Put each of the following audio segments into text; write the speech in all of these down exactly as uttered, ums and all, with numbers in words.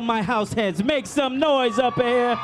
my house heads. Make some noise up here.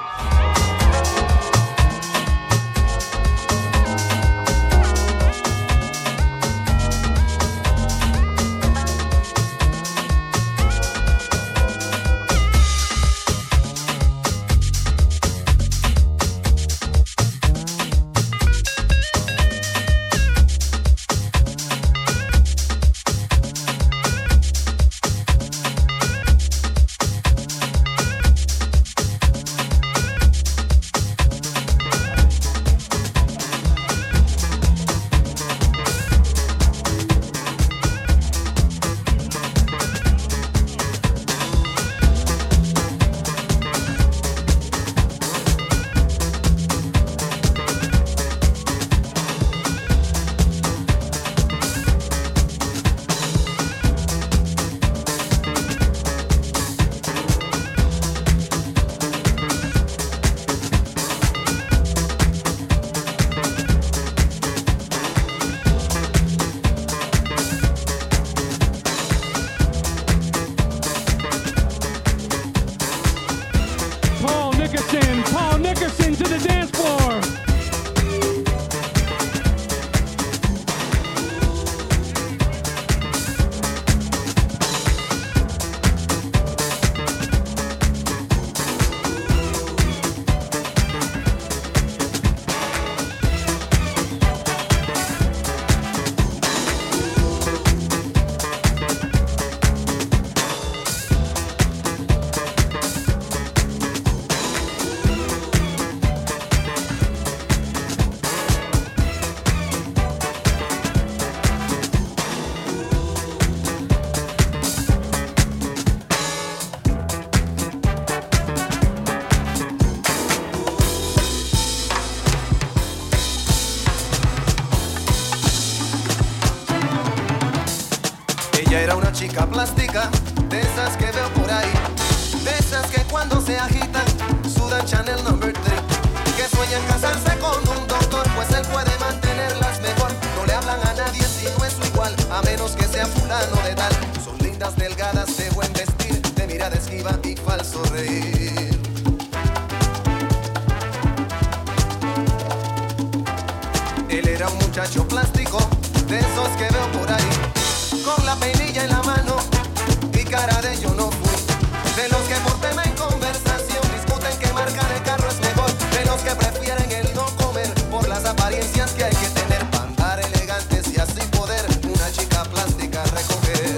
Chica plástica, de esas que veo por ahí, de esas que cuando se agitan sudan Chanel number three, que sueñan casarse con un doctor, pues él puede mantenerlas mejor. No le hablan a nadie si no es su igual, a menos que sea fulano de tal. Son lindas, delgadas, de buen vestir, de mirada esquiva y falso reír. Él era un muchacho plástico, de esos que veo por ahí, con la peinilla en la mano y cara de yo no fui. De los que por tema en conversación discuten qué marca de carro es mejor. De los que prefieren el no comer por las apariencias que hay que tener para andar elegantes y así poder una chica plástica recoger.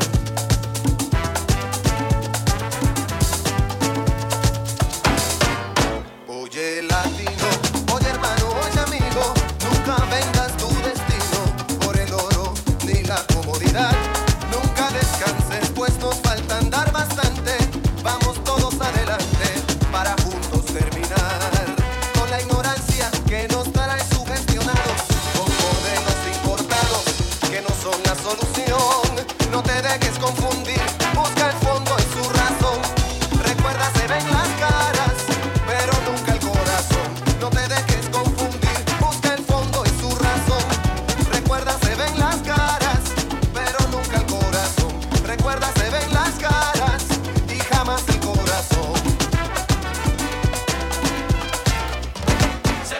Oye latino, oye hermano, oye amigo, nunca vendas tu destino por el oro ni la comodidad. Descanses, pues nos falta andar bastante. Vamos todos adelante para juntos terminar con la ignorancia que nos trae sugestionados, con modelos importados que no son la solución. No te dejes confundir, busca el fondo y su razón. Recuerda, se ven las caras, pero nunca el corazón. No te dejes confundir, busca el fondo y su razón. Recuerda, se ven las caras, pero nunca el corazón. Recuerda, se ven las caras y jamás el corazón.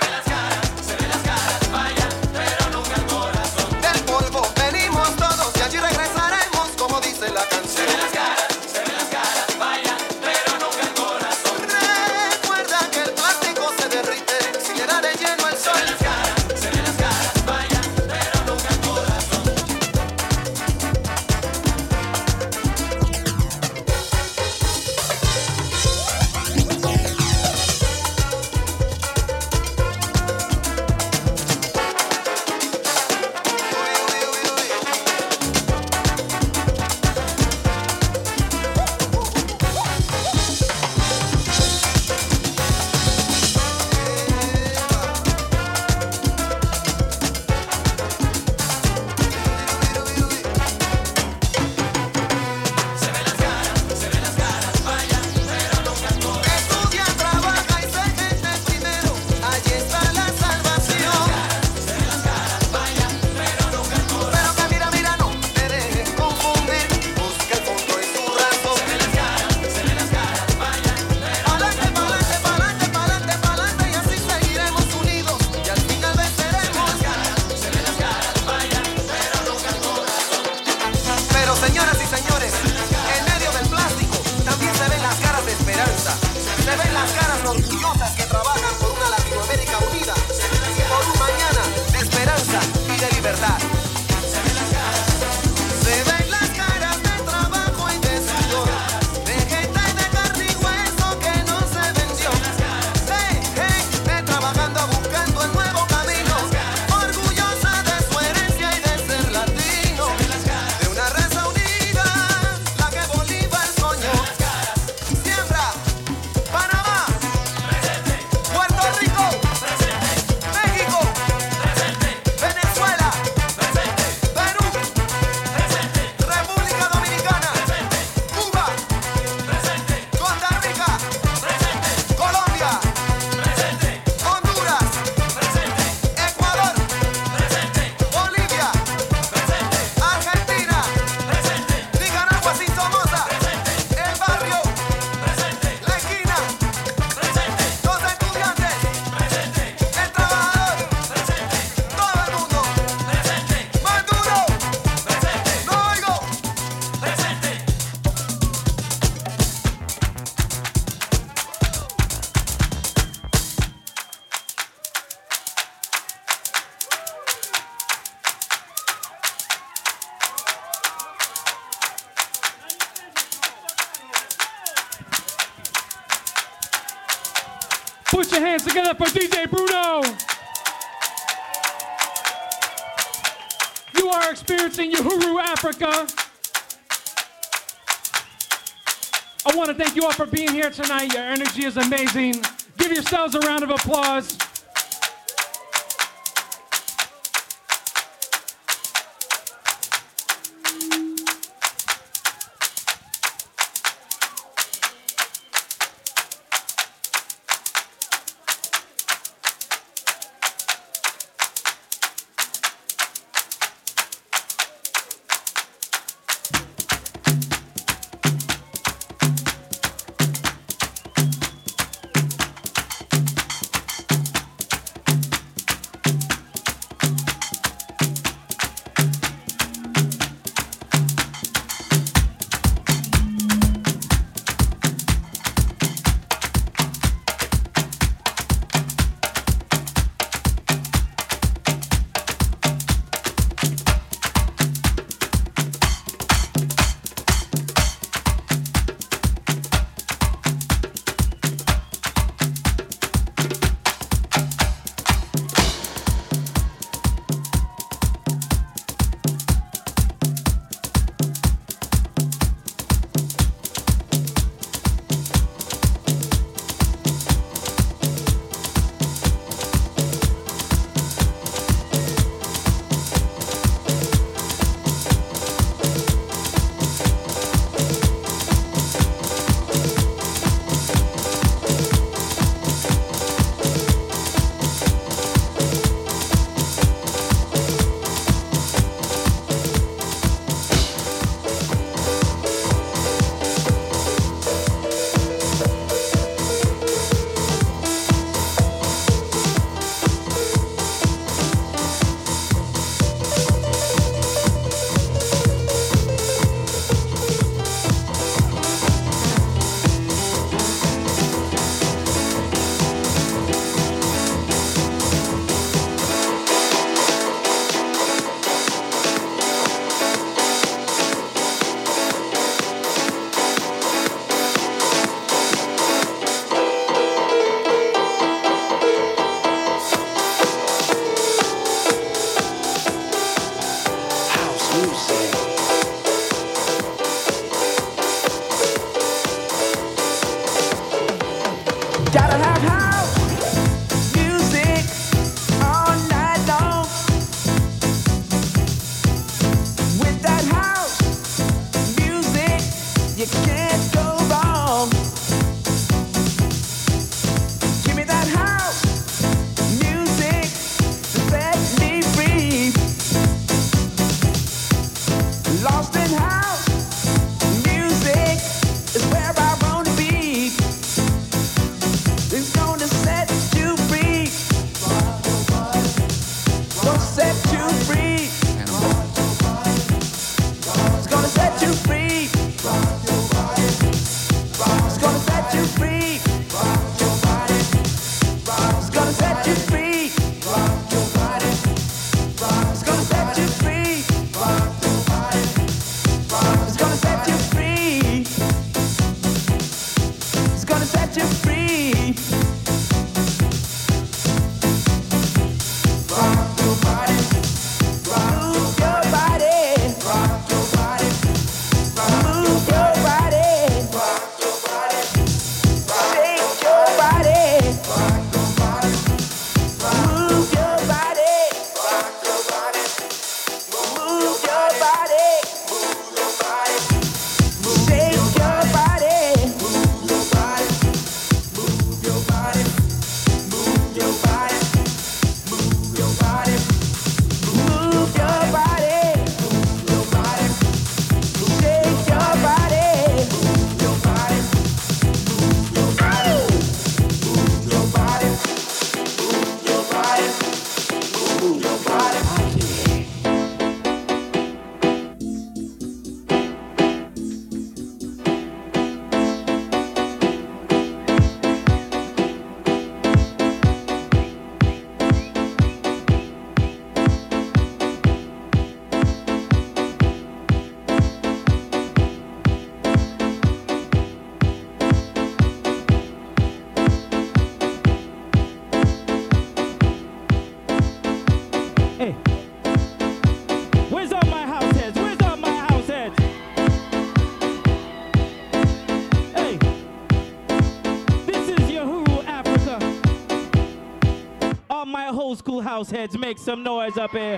Put your hands together for D J Bruno. You are experiencing Uhuru Africa. I want to thank you all for being here tonight. Your energy is amazing. Give yourselves a round of applause. Hey. Where's all my house heads? Where's all my house heads? Hey. This is Yahoo Africa. All my whole school house heads, make some noise up here.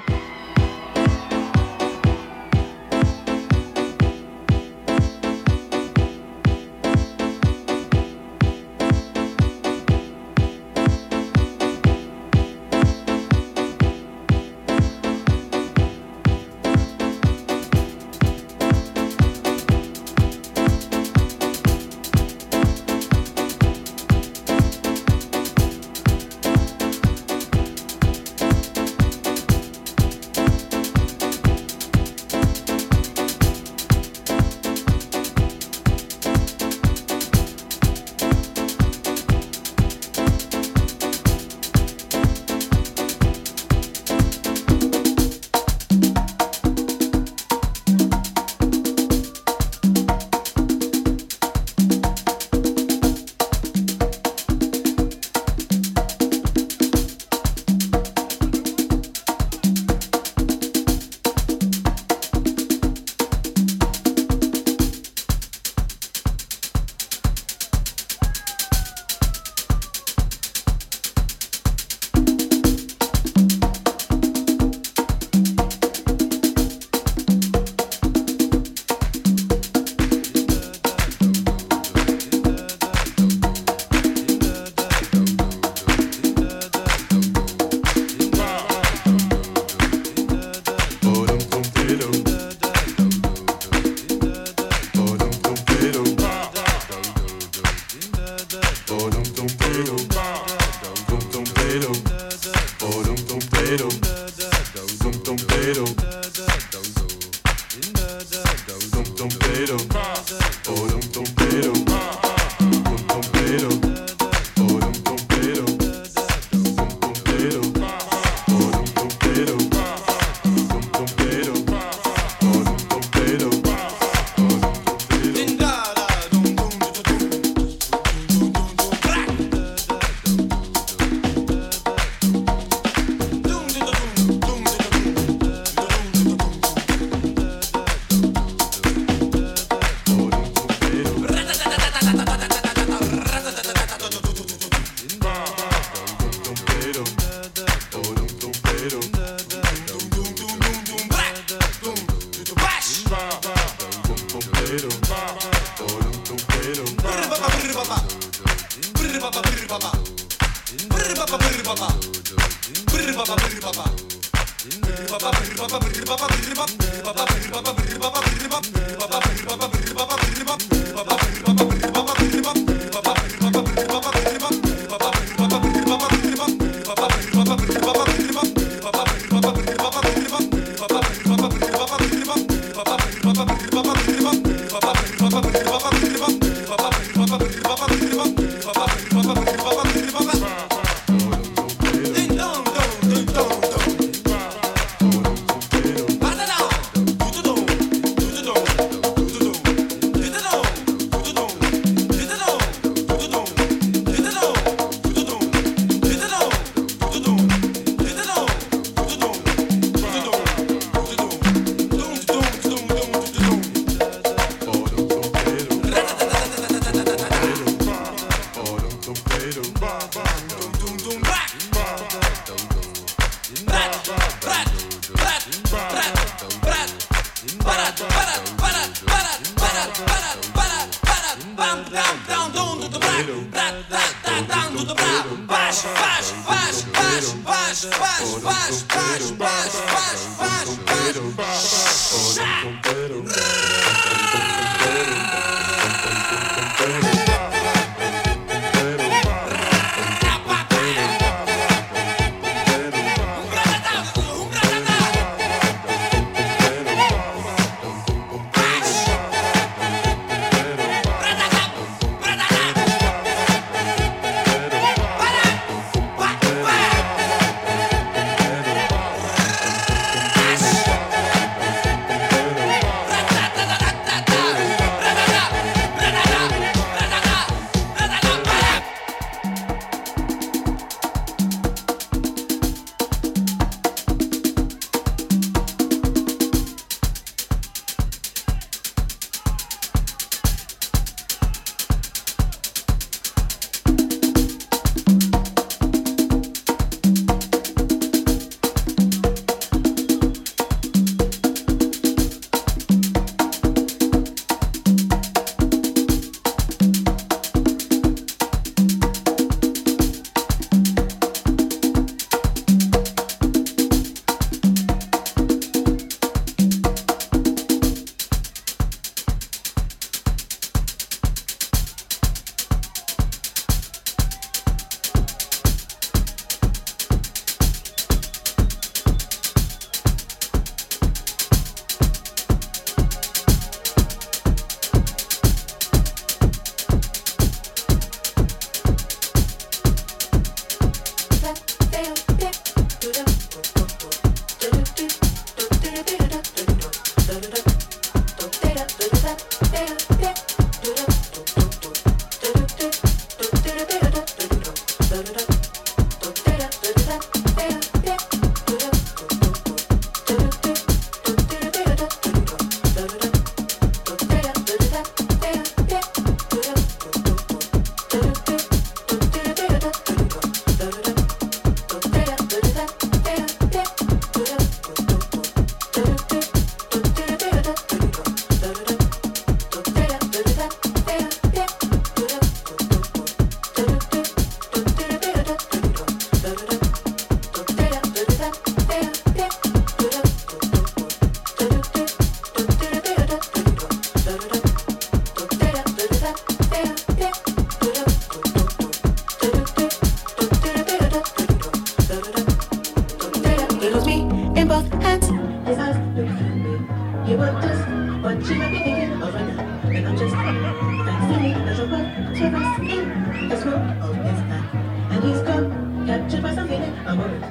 He wonders what she might be thinking of right now. And I'm just vaccinated as a rope to rest in the smoke of his eye. And he's gone, captured by some feeling, a moment.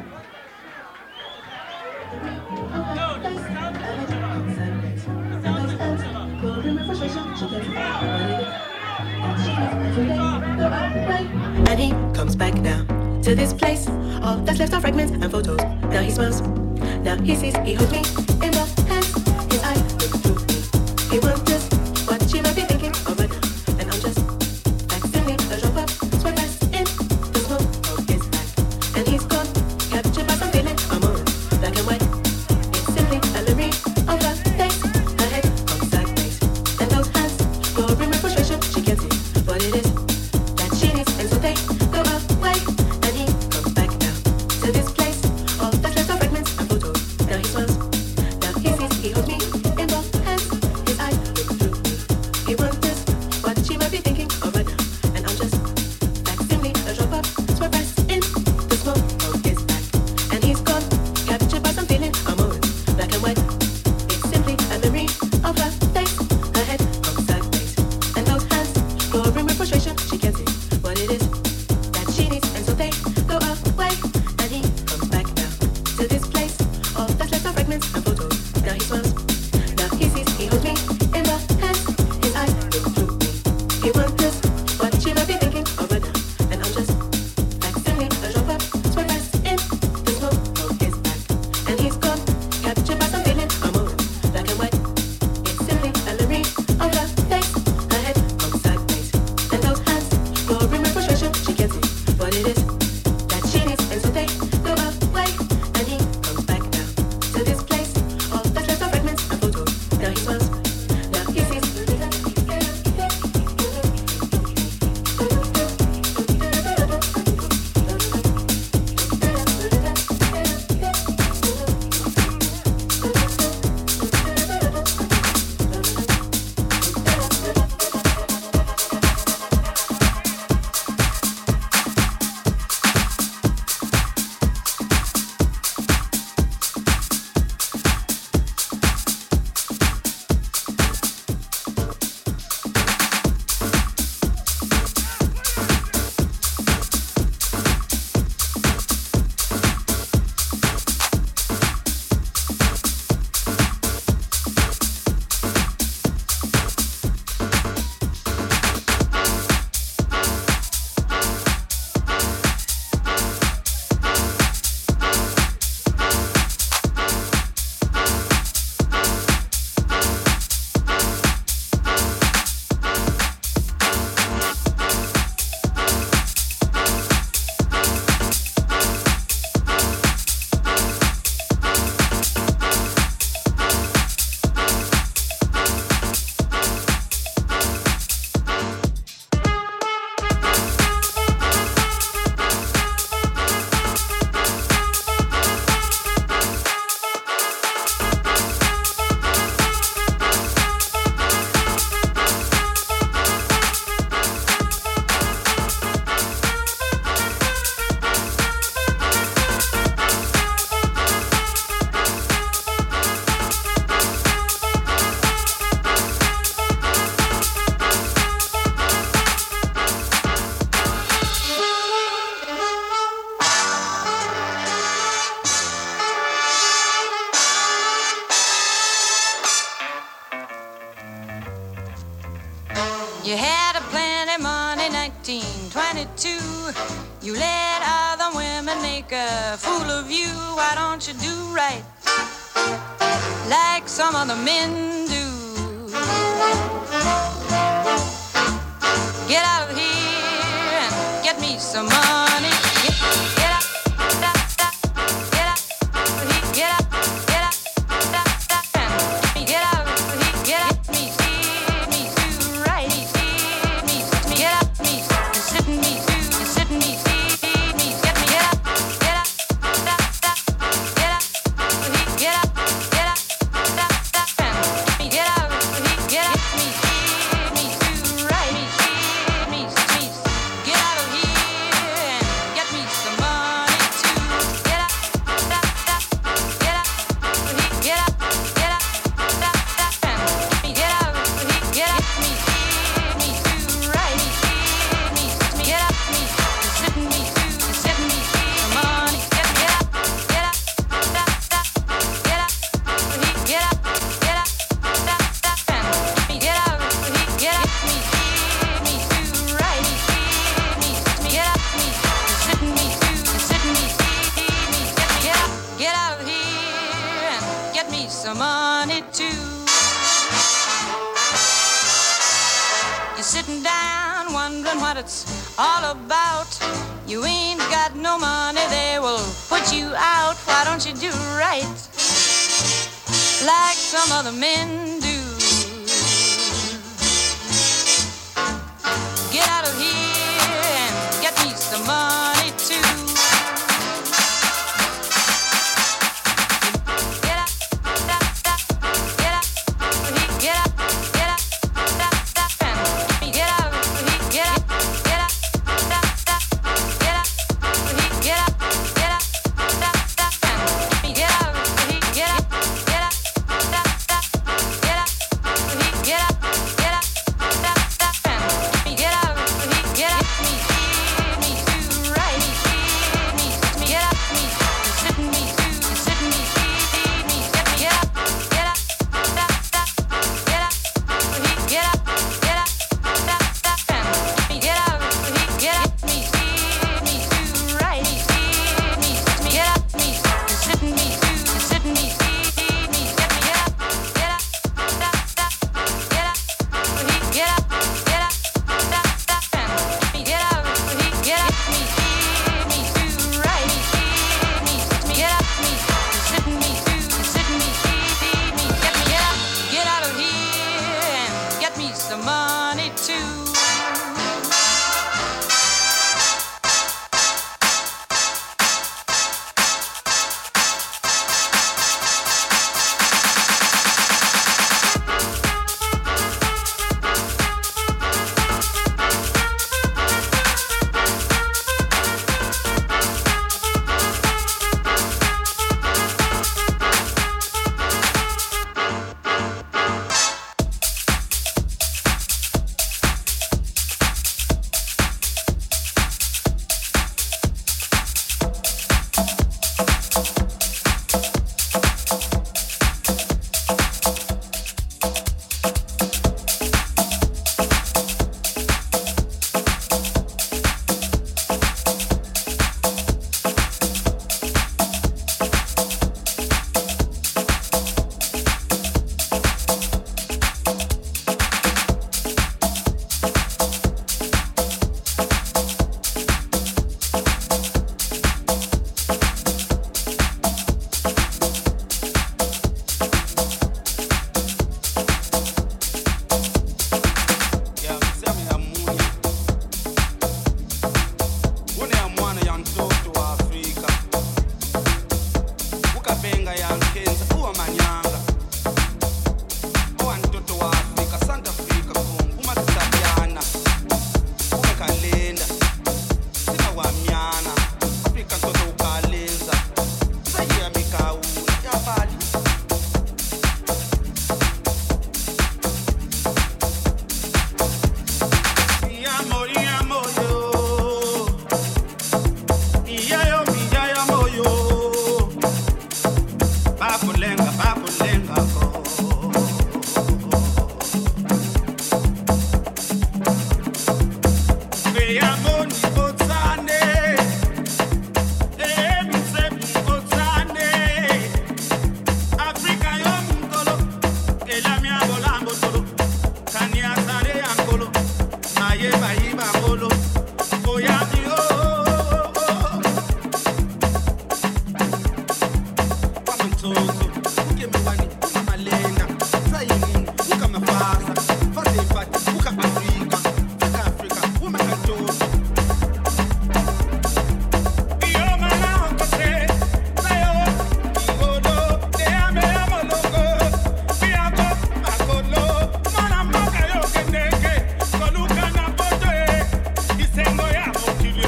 And he comes back now to this place. All that's left are fragments and photos. Now he smiles, now he sees, he holds me in the hands. His eye looks through me. He wonders what she might be thinking of right now. And I'm just accidentally a drop up, sweat fast in the smoke of his eye. And he's gone, captured by some feeling, a moment, black and white. It's simply a memory of her face, her head on sideways. And those hands glow in my frustration, she can't see what it is that she needs. And so they go away. And he comes back now to this place. All that's left are fragments and photos. Now he smiles, now he sees, he holds me in both hands. His eye looks through me. He wonders what she might be thinking of right now. And I'm just accidentally a drop up, sweat fast in the smoke of his back. And he's gone, captured by some feeling, a moment, black and white. It's simply a memory of her face, her head on sideways. And those hands glow in with frustration, she can't see what it is that she needs. And so they go away. And he comes back now to this place. All that's left are fragments and photos. Now he smiles, now he sees, he holds me in the hands. His eyes look through me. He wonders what she might be thinking of right now. And I'm just accidentally a drop up, sweat fast in the smoke of his back. And he's gone, captured by some feeling, a moment, black and white. It's simply a memory of her face, her head on sideways. And those hands glow in with frustration, she can't see what it is that she needs. And so they go away. And he comes back now to this place. All that's left are fragments and photos. Now he smiles, now he sees. You had a plenty money, nineteen twenty-two. You let other women make a fool of you. Why don't you do right like some other men do? Get out of here and get me some money. Get, get out, da, da, get out, get out, get out, da, da, and get out, get out, me, see me, do right, me, see me, me, get out, me, sit me, do, sit me, see me, get me, get out, get out, da, da, get out, get out, get out, da, da, and me, get out, get out, me, see me, do right, me, see me, me, get out of here and get me some money. some money too. You're sitting down wondering what it's all about. You ain't got no money, they will put you out. Why don't you do right like some other men do? Get out of here and get me some money too. Get up, get up, get up, get up, get up, and get out of here, get up, get up, get up, get up, get up, get up, and get out of here, get up, get up, get up, get up, get up, get up, and get out of here, get up, me, me too right, me, me get up, me, sit me too, sit me, me get me get up, get up, get up, get up, get up, get up, and get out of here, get up, me, me too right, me, me get up, me, sit me too, sit me, me get me get up, get up, get up, get up, get up, get up, and get out of here, get up, me, me too right, me, me get up, me, sit me too, sit me, me get me get up, get out of here and get me some money too.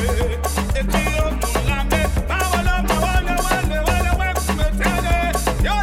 Yo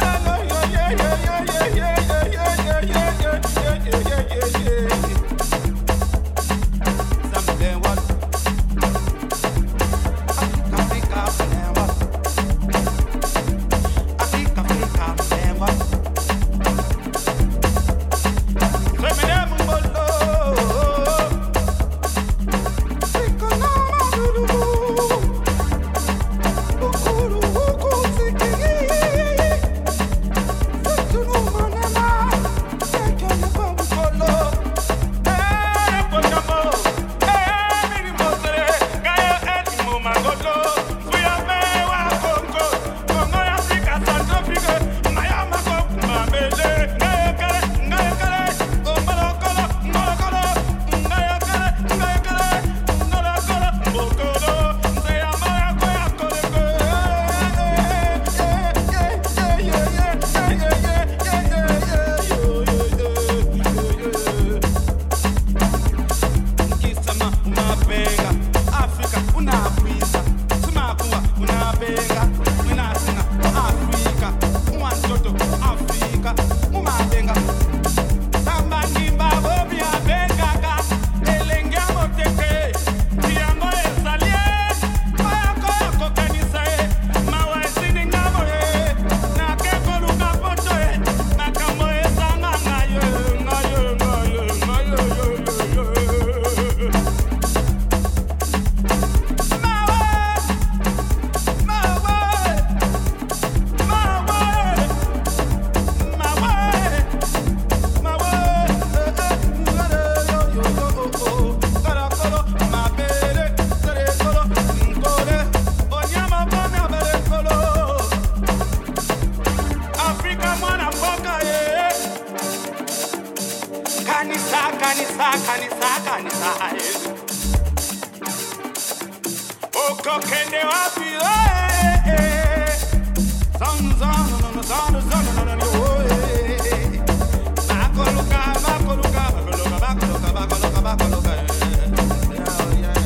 kanisa, kanisa, kanisa. Oko kende wapi, eh, eh. Zon, zon, zon, zon, zon, zon, eh. Bakoloka, bakoloka, bakoloka, bakoloka, bakoloka, bakoloka, eh. Yeah, yeah.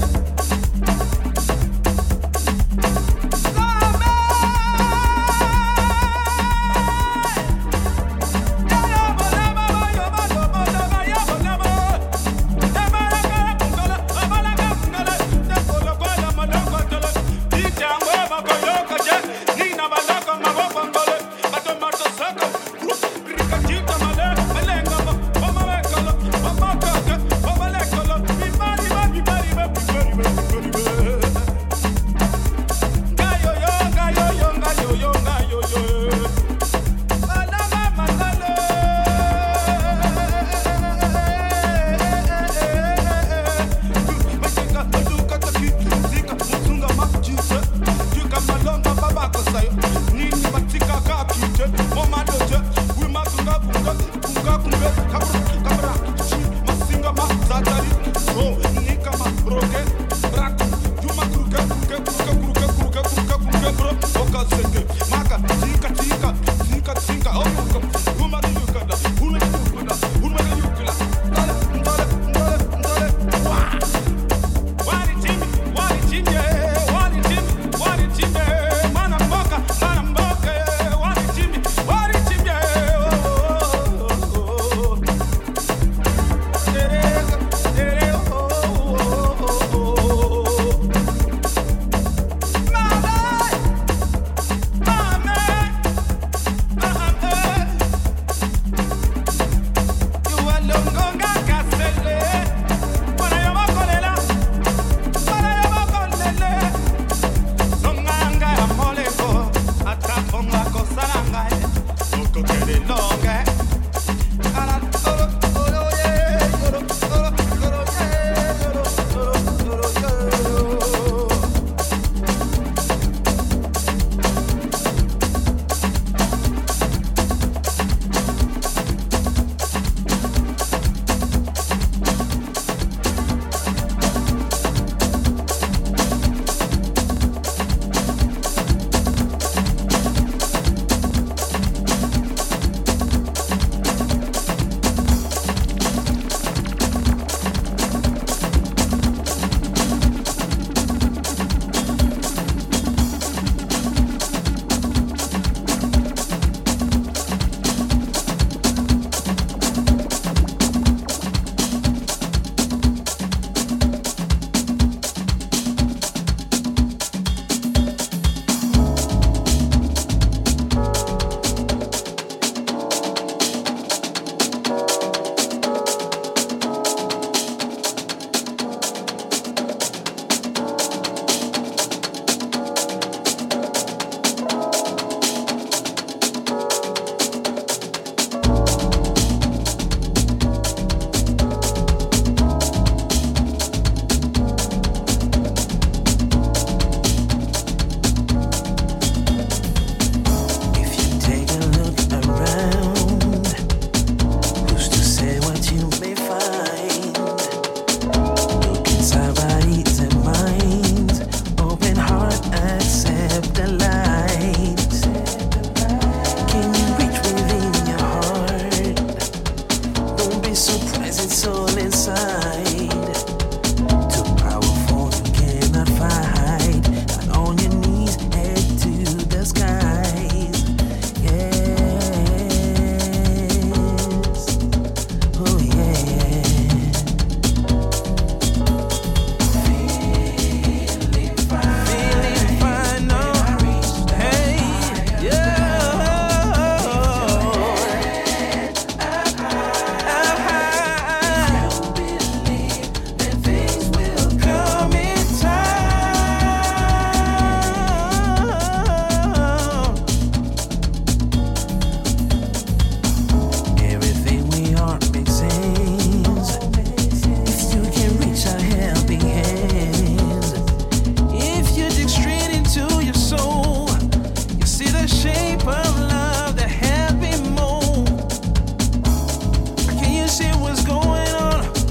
what's going on.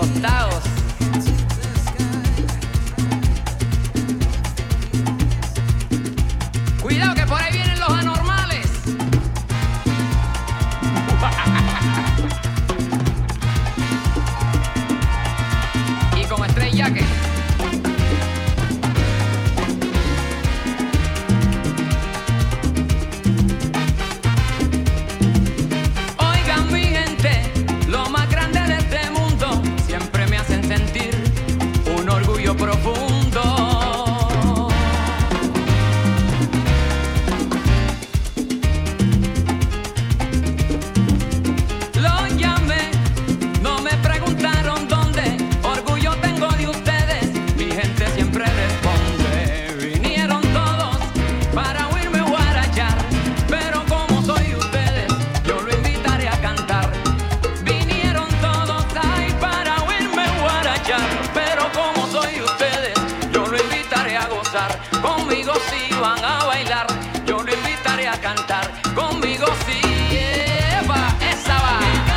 tostados. Cuidado que por ahí vienen los anormales. Y como estrella que oigan mi gente, lo más grande de este mundo siempre me hacen sentir un orgullo profundo. Los llamé, no me preguntaron dónde, orgullo tengo de ustedes, mi gente siempre responde. Vinieron todos para oírme guarachar, pero como soy ustedes, yo lo invitaré a cantar. Vinieron todos ahí para oírme guarachar, pero como soy ustedes, yo lo invitaré a gozar. Conmigo sí van a bailar, yo lo invitaré a cantar. Conmigo sí, eva, esa va.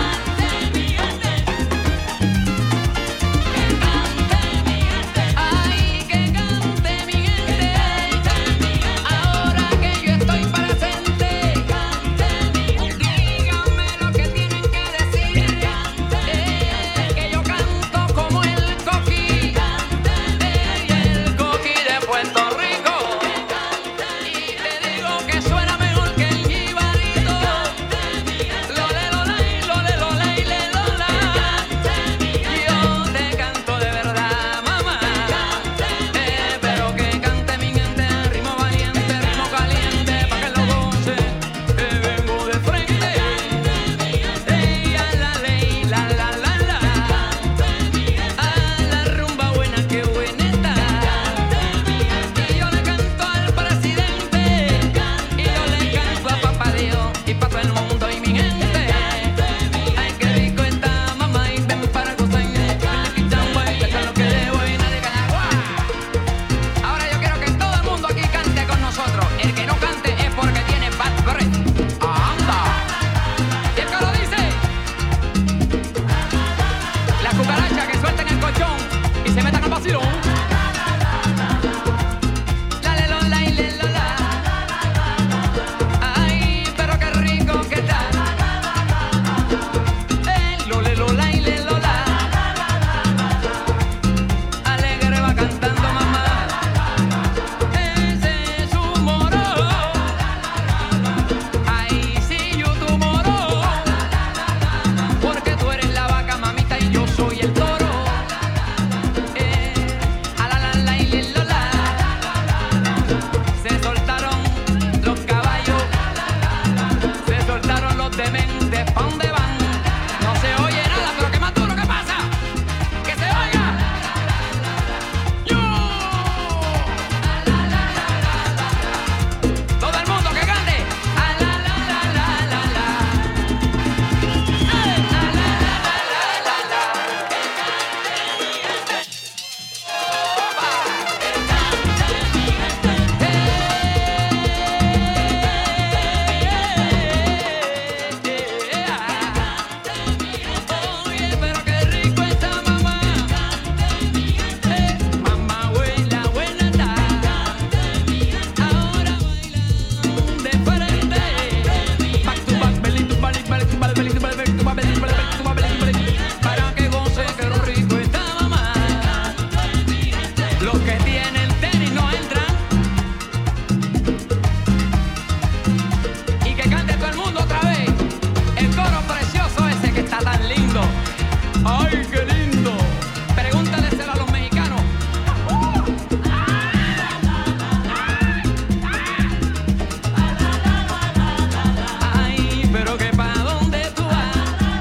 Ay, que cante mi gente, ahora que yo estoy presente. Díganme lo que tienen que decir, eh, que yo canto como el coquí, eh, el coquí de Puerto Rico. Y te digo que suena mejor que el jibarito. Lole, lolay, lole, lolay, le, lola. Yo te canto de verdad, mamá. Eh, pero que cante mi gente, ritmo valiente, ritmo caliente, pa' que lo goce, que vengo de frente. Ey, a la ley, la, la, la, la. A la rumba buena, que buena está. Y yo le canto al presidente, y yo le canto a papá Dios, y pa' todo el mundo y mi gente. Ay, qué rico está, mamá, y ven para gozar. Que chamba y que lo que debo y nadie gana. ¡Guau! Ahora yo quiero que todo el mundo aquí cante con nosotros. El que no cante es porque tiene bad breath. ¡Anda! ¿Y el que lo dice? Las cucarachas que suelten el colchón y se metan al vacilón. La, le, lo, la, y le, lo, la. Ay, pero qué rico que está. Eh, lo, le, lo, la, y le, lo, la. Alegre va cantando mamá. Ese es su moro. Ay, sí, yo tu moro. Porque tú eres la vaca, mamita, y yo soy el toro. Eh, a la, la, la, y le, lo, la. Se soltaron los caballos, se soltaron los dementes, ¿pa' dónde van? No se oye nada, pero qué más duro, ¿qué pasa? ¡Que se oiga! ¡Yo! Todo el mundo que cante. A la, la, la, la, la, la. Eh, a la, la, la, la, la, la. Opa. Oye, pero qué rico está mamá. Eh, mamá buena, buena está. Ahora bailan de frente. Back to back, belly to belly, belly to belly, belly to belly, belly to belly, belly, belly to belly, belly. Para que goce, que lo rico está mamá. Los que tienen tenis no entran. Y que cante todo el mundo otra vez. El coro precioso ese que está tan lindo. ¡Ay, qué lindo! Pregúntaleselo a los mexicanos. Ay, pero que pa' dónde tú vas,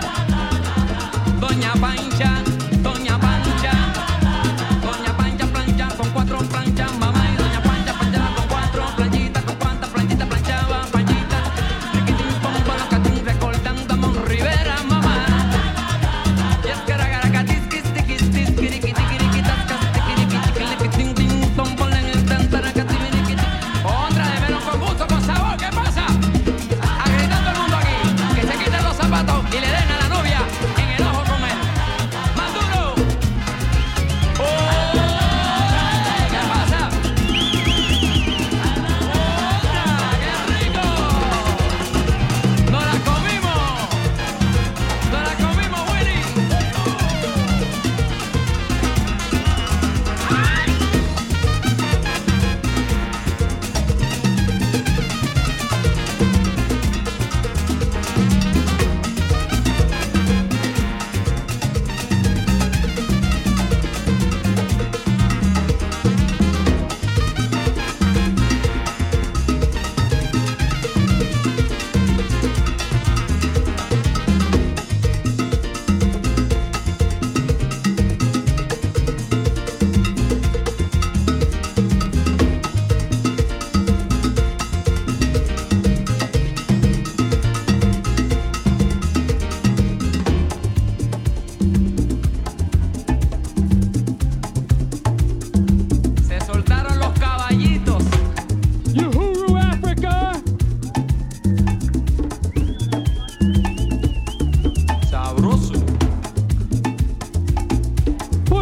Doña Pancha, Doña Pancha, Doña Pancha plancha con cuatro planchas, mamá, y Doña Pancha planchaba con cuatro planchitas, con cuántas planchitas planchaba, planchitas, riquitín, pom, pom, lacatín, recordando a Mon Rivera, mamá. Y es que ragaracatis, quis, tiquis, tis, quiriquiti, quiriquitas, cas, tiquiriquiti, quiliquitín, tin, pom, pom, en el tantaracati, viriquiti. Otra de melón con gusto, con sabor, ¿qué pasa? A gritar todo el mundo aquí, que se quiten los zapatos y le den a la novia en el ojo con él. Mamá.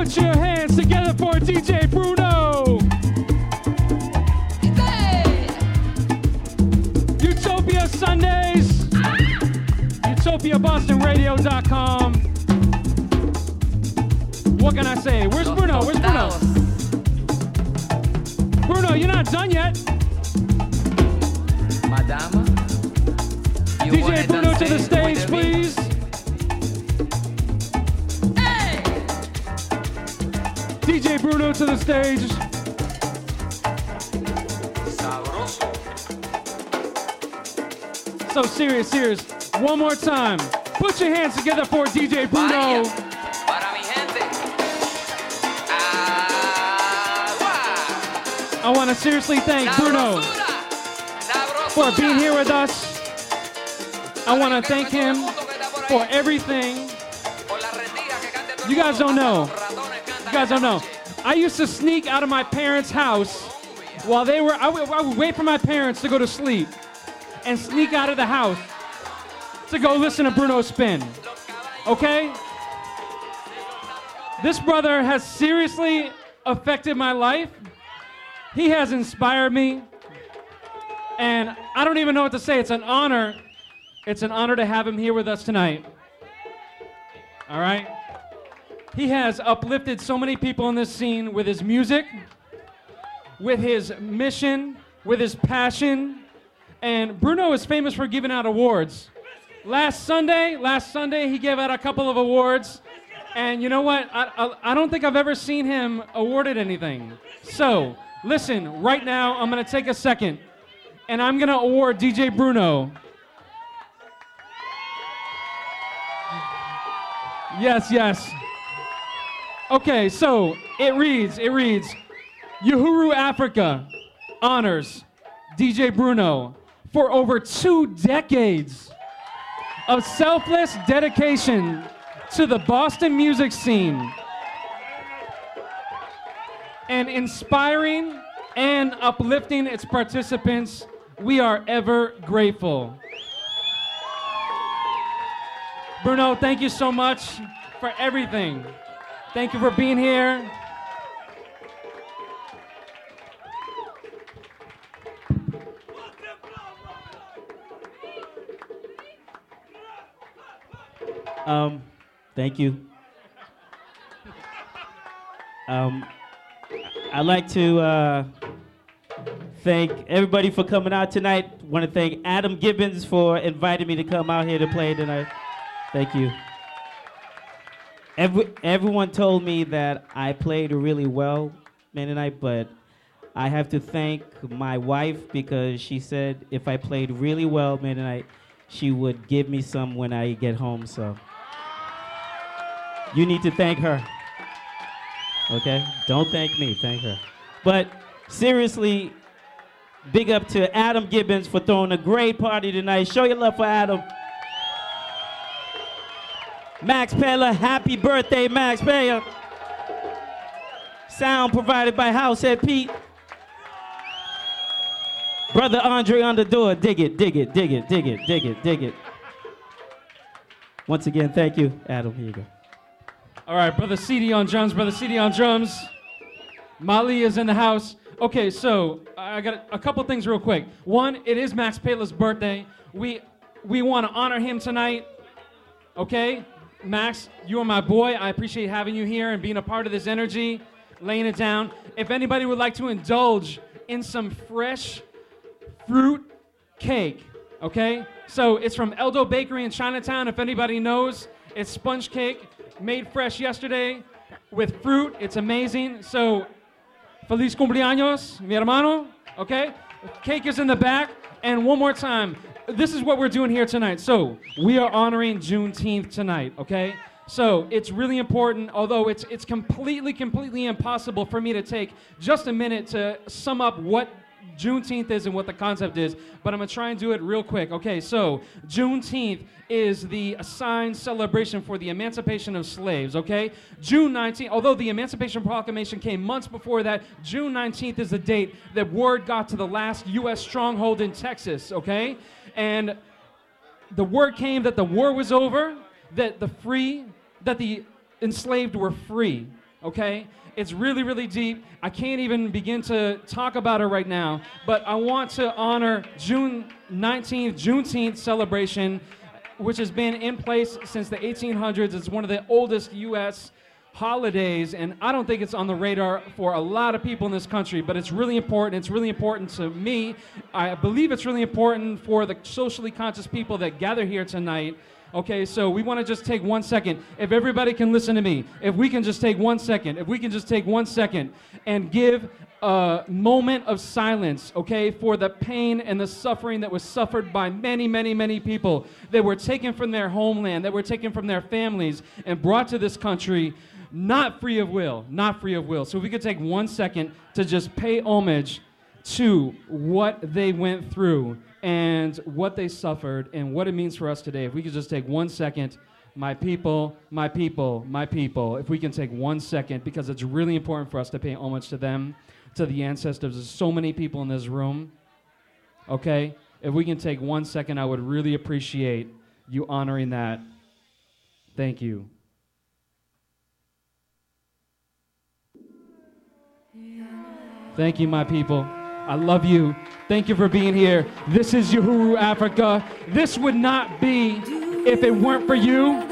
Put your hands together for D J Bruno. Utopia Sundays. Utopia Boston Radio dot com. What can I say? Where's Bruno? Where's Bruno? Bruno, you're not done yet. Madama, you D J wanna Bruno to the dance stage, with me? please. Hey! D J Bruno to the stage. Sabroso. So serious, serious. One more time. Put your hands together for D J Bruno. Vaya, para mi gente. Agua. I want to seriously thank Bruno Sabrosura. for being here with us. I want to Para thank que todo el him mundo que está por ahí. for everything. Por la rendija que cante todo el You guys mundo. don't know. Hasta los ratones cantan You guys don't know. esta I used to sneak out of my parents' house while they were, I would, I would wait for my parents to go to sleep and sneak out of the house to go listen to Bruno spin. Okay? This brother has seriously affected my life. He has inspired me. And I don't even know what to say. It's an honor. It's an honor to have him here with us tonight. All right? He has uplifted so many people in this scene with his music, with his mission, with his passion. And Bruno is famous for giving out awards. Last Sunday, last Sunday, he gave out a couple of awards. And you know what? I, I, I don't think I've ever seen him awarded anything. So, listen, right now, I'm going to take a second. And I'm going to award D J Bruno. Yes, yes. Okay, so it reads, it reads, Uhuru Africa honors D J Bruno for over two decades of selfless dedication to the Boston music scene and inspiring and uplifting its participants. We are ever grateful. Bruno, thank you so much for everything. Thank you for being here. Um, thank you. Um, I'd like to uh, thank everybody for coming out tonight. Want to thank Adam Gibbons for inviting me to come out here to play tonight. Thank you. Every, everyone told me that I played really well man tonight, but I have to thank my wife because she said if I played really well man tonight, she would give me some when I get home, so. You need to thank her. Okay? Don't thank me, thank her. But seriously, big up to Adam Gibbons for throwing a great party tonight. Show your love for Adam. Max Pella, happy birthday, Max Pella. Sound provided by Househead Pete. Brother Andre on the door, dig it, dig it, dig it, dig it, dig it, dig it. Once again, thank you, Adam. Here you go. All right, Brother C D on drums, Brother C D on drums. Mali is in the house. Okay, so I got a couple things real quick. One, it is Max Pela's birthday. We we want to honor him tonight. Okay? Max, you are my boy. I appreciate having you here and being a part of this energy, laying it down. If anybody would like to indulge in some fresh fruit cake, okay? So it's from Eldo Bakery in Chinatown. If anybody knows, it's sponge cake made fresh yesterday with fruit. It's amazing. So, feliz cumpleaños, mi hermano, okay? Cake is in the back. And one more time, this is what we're doing here tonight. So, we are honoring Juneteenth tonight, okay? So, it's really important, although it's it's completely, completely impossible for me to take just a minute to sum up what Juneteenth is and what the concept is, but I'm gonna try and do it real quick. Okay, so Juneteenth is the assigned celebration for the emancipation of slaves, okay? June nineteenth, although the Emancipation Proclamation came months before that, June nineteenth is the date that word got to the last U S stronghold in Texas, okay? And the word came that the war was over, that the free, that the enslaved were free. okay? It's really, really deep. I can't even begin to talk about it right now, but I want to honor June nineteenth, Juneteenth celebration, which has been in place since the eighteen hundreds. It's one of the oldest U S holidays, and I don't think it's on the radar for a lot of people in this country, but it's really important. It's really important to me. I believe it's really important for the socially conscious people that gather here tonight. Okay, so we want to just take one second. If everybody can listen to me, if we can just take one second, if we can just take one second and give a moment of silence, okay, for the pain and the suffering that was suffered by many, many, many people that were taken from their homeland, that were taken from their families and brought to this country, not free of will, not free of will. So if we could take one second to just pay homage to what they went through and what they suffered and what it means for us today. If we could just take one second, my people, my people, my people, if we can take one second, because it's really important for us to pay homage to them, to the ancestors. There's so many people in this room, okay? If we can take one second, I would really appreciate you honoring that. Thank you. Thank you, my people. I love you. Thank you for being here. This is Uhuru Africa. This would not be if it weren't for you.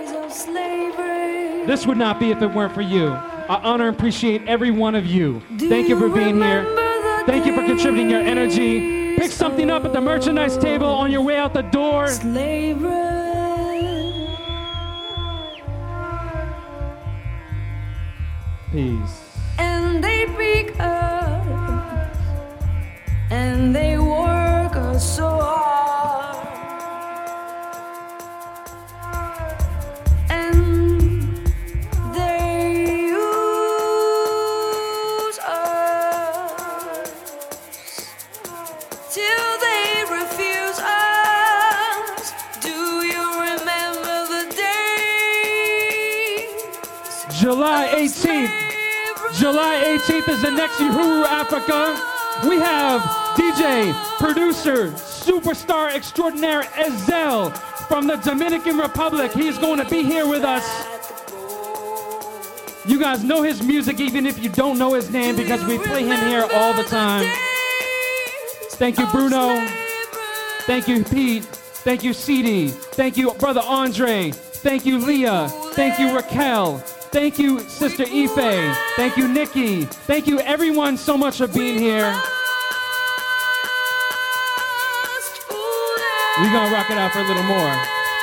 This would not be if it weren't for you. I honor and appreciate every one of you. Thank you for being here. Thank you for contributing your energy. Pick something up at the merchandise table on your way out the door. Peace. And they pick up and they work us so hard, and they use us till they refuse us. Do you remember the day? July eighteenth. July eighteenth is the next Uhuru Africa. We have D J, producer, superstar extraordinaire Ezell from the Dominican Republic. He's going to be here with us. You guys know his music even if you don't know his name, because we play him here all the time. Thank you, Bruno. Thank you, Pete. Thank you, C D. Thank you, Brother Andre. Thank you, Leah. Thank you, Raquel. Thank you, Sister Ife. Thank you, Nikki. Thank you, everyone, so much for being here. We're gonna rock it out for a little more.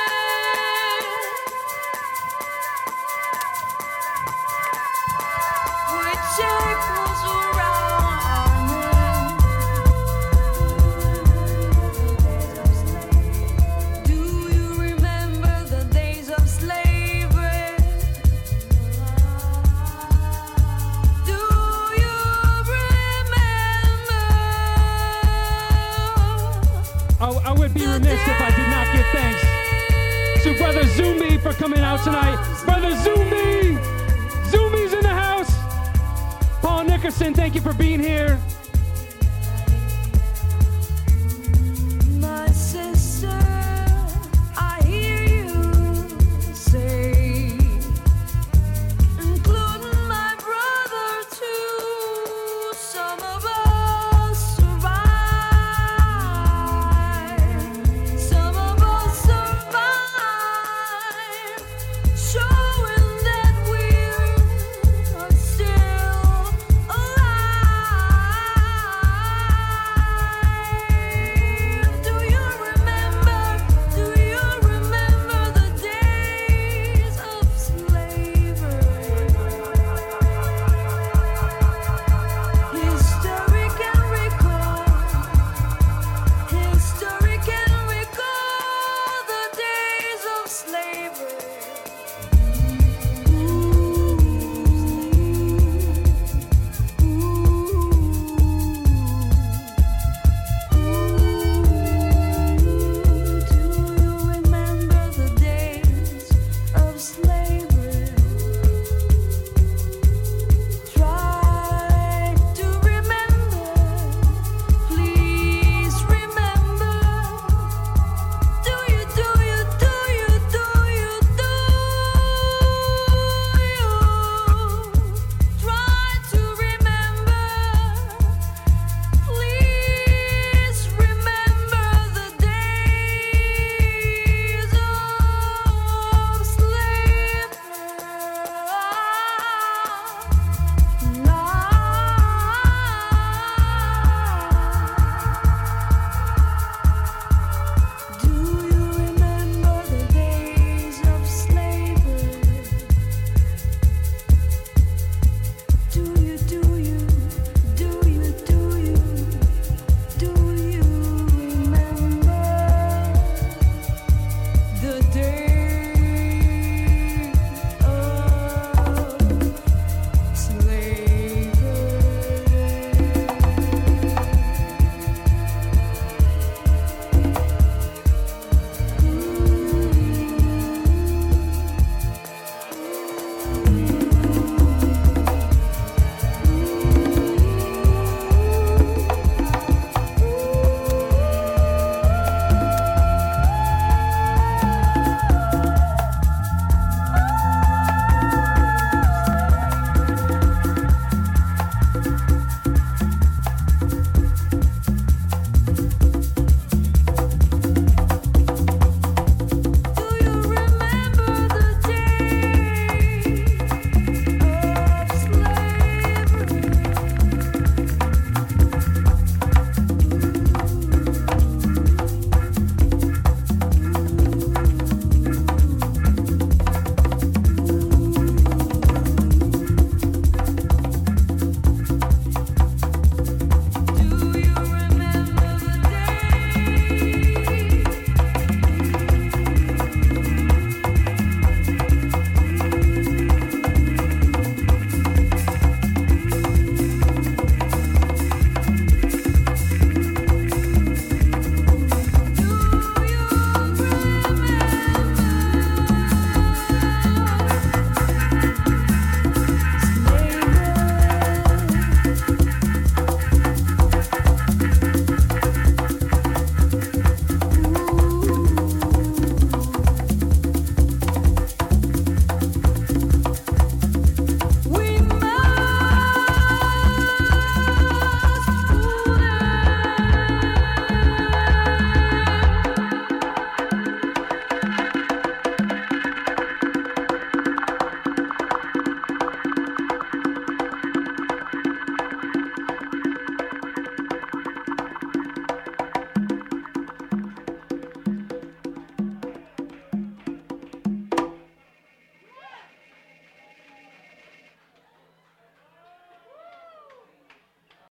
I would be remiss if I did not give thanks to Brother Zumbi for coming out tonight. Brother Zumbi! Zumbi's in the house! Paul Nickerson, thank you for being here.